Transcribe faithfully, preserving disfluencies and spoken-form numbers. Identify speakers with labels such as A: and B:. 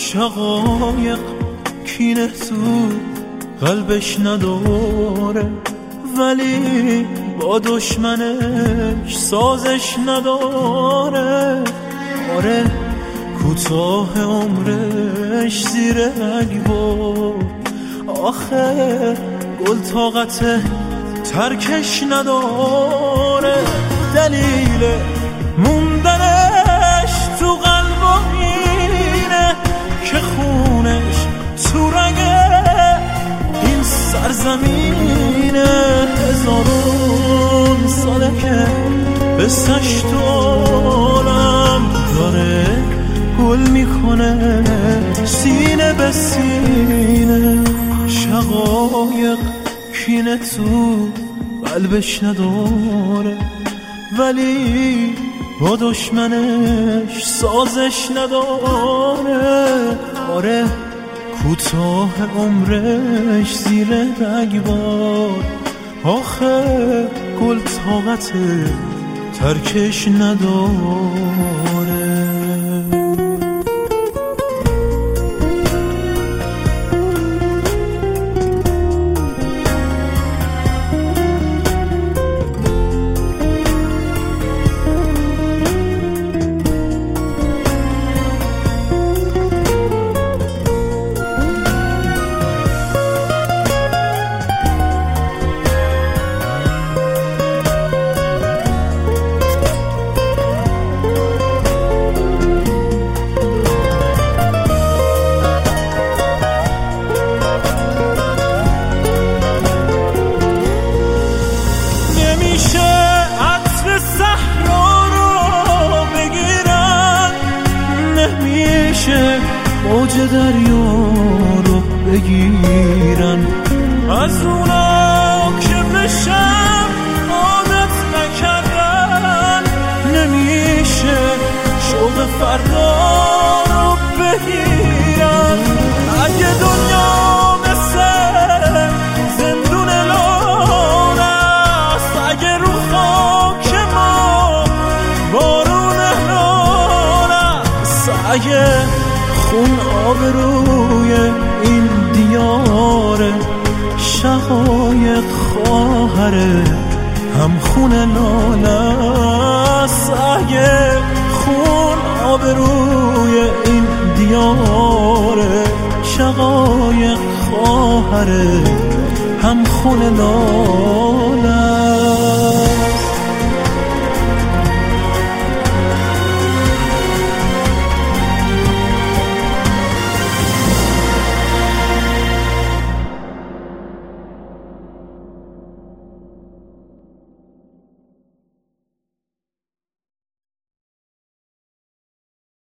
A: شقایق کینه تو قلبش نداره، ولی با دشمنش سازش نداره. آره کوتاه عمرش زیر رگبار، آخه گل طاقت ترکش نداره. دلیل موندنش تو قلبم اینه که خونش تو رگه این سرزمینه. هزارون ساله که بسش تو عالم داره، گل میکنه سینه به سینه. شقایق کینه تو قلبش نداره، ولی با دشمنش سازش نداره. آره کوتاه عمرش زیر رگبار، آخه گل طاقت ترکش نداره. موج دریا رو بگیرن از اونا که بشم عادت نکردن. نمیشه شوق فردا رو بگیرن. اگه دنیا مثل زندون لانه است، اگه رو خاک ما بارون احران است، اگه خون آبروی این دیاره، شقایق خواهره هم خون لالست. اگه خون آبروی این دیاره، شقایق خواهره هم خون لالست.